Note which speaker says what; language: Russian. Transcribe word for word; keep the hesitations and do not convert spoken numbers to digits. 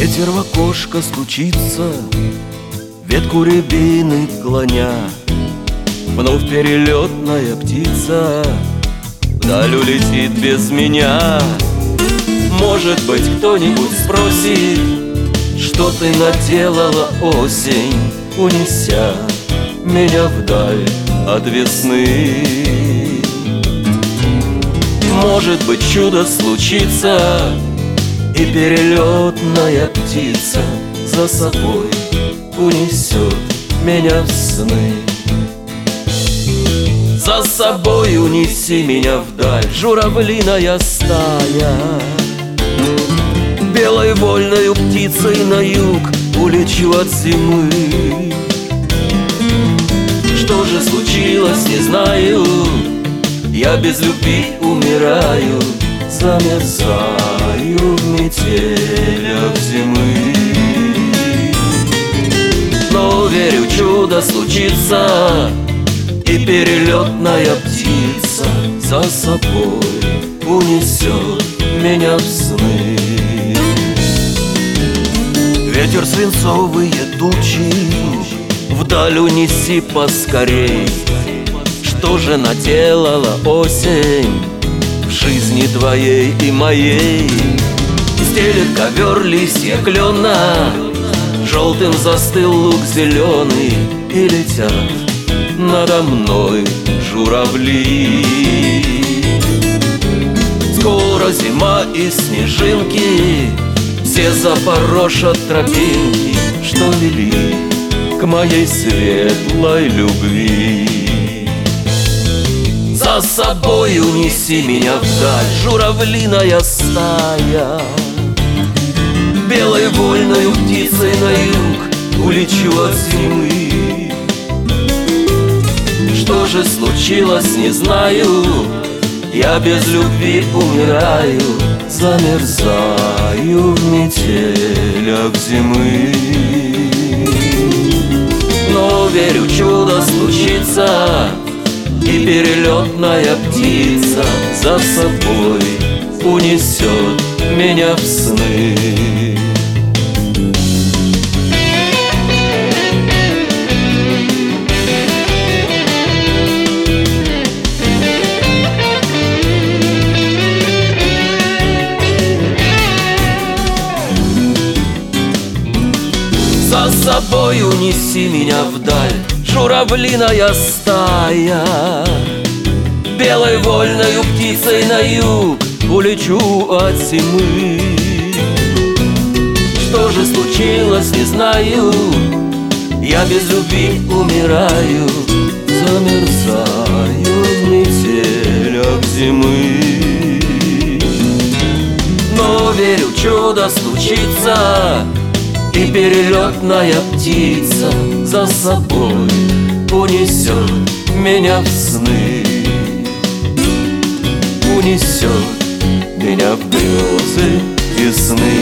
Speaker 1: Ветер в окошко стучится, ветку рябины клоня. Вновь перелетная птица вдаль улетит без меня. Может быть, кто-нибудь спросит, что ты наделала, осень, унеся меня вдаль от весны. Может быть, чудо случится, и перелетная птица за собой унесет меня в сны. За собой унеси меня вдаль, журавлиная стая. Белой вольною птицей на юг улечу от зимы. Что же случилось, не знаю, я без любви умираю, замерзаю в метелях зимы. Но верю, чудо случится, и перелетная птица за собой унесет меня в сны. Ветер свинцовые тучи вдаль унеси поскорей. Что же наделала осень в жизни твоей и моей? Стелет ковер листья клена, желтым застыл луг зеленый, и летят надо мной журавли. Скоро зима и снежинки все запорошат тропинки, что вели к моей светлой любви. За собой унеси меня вдаль, журавлиная стая. Белой вольною птицей на юг улечу от зимы. Что же случилось, не знаю, я без любви умираю, замерзаю в метелях зимы. Но верю, чудо случится, и перелетная птица за собой унесет меня в сны. За собой унеси меня вдаль, журавлиная стая. Белой вольною птицей на юг улечу от зимы. Что же случилось, не знаю, я без любви умираю, замерзаю в метелях зимы. Но верю, чудо случится, и перелетная птица за собой унесет меня в сны. Унесет меня в грезы и сны.